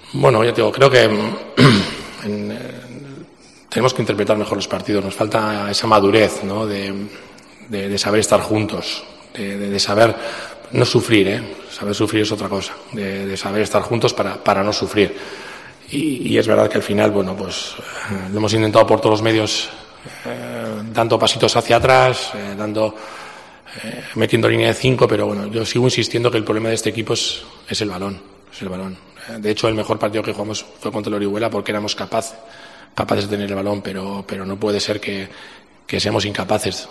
Bueno, ya te digo, creo que tenemos que interpretar mejor los partidos. Nos falta esa madurez, ¿no? de saber estar juntos, de saber no sufrir, saber sufrir es otra cosa, de saber estar juntos para no sufrir. Y es verdad que al final, bueno, pues lo hemos intentado por todos los medios, dando pasitos hacia atrás, metiendo línea de 5, pero bueno, yo sigo insistiendo que el problema de este equipo es el balón, De hecho, el mejor partido que jugamos fue contra el Orihuela porque éramos capaces de tener el balón, pero no puede ser que seamos incapaces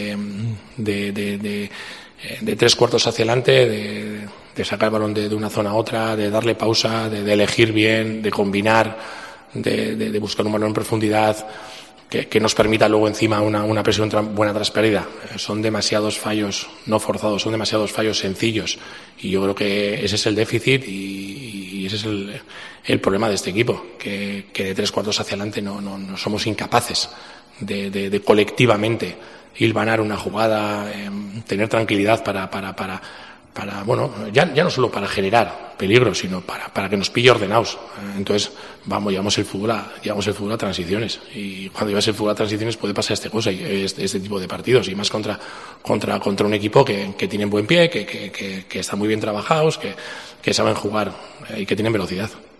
de 3 cuartos hacia adelante, de sacar el balón de una zona a otra, de darle pausa, de elegir bien, de combinar, de buscar un balón en profundidad que nos permita luego encima una presión buena tras pérdida. Son demasiados fallos no forzados, son demasiados fallos sencillos, y yo creo que ese es el déficit y ese es el problema de este equipo, que de 3 cuartos hacia adelante no somos incapaces de colectivamente hilvanar una jugada, tener tranquilidad para bueno, ya no solo para generar peligro, sino para que nos pille ordenados. Entonces, llevamos el fútbol a transiciones, y cuando llevas el fútbol a transiciones puede pasar esta cosa, este tipo de partidos, y más contra un equipo que tienen buen pie, que están muy bien trabajados, que saben jugar y que tienen velocidad.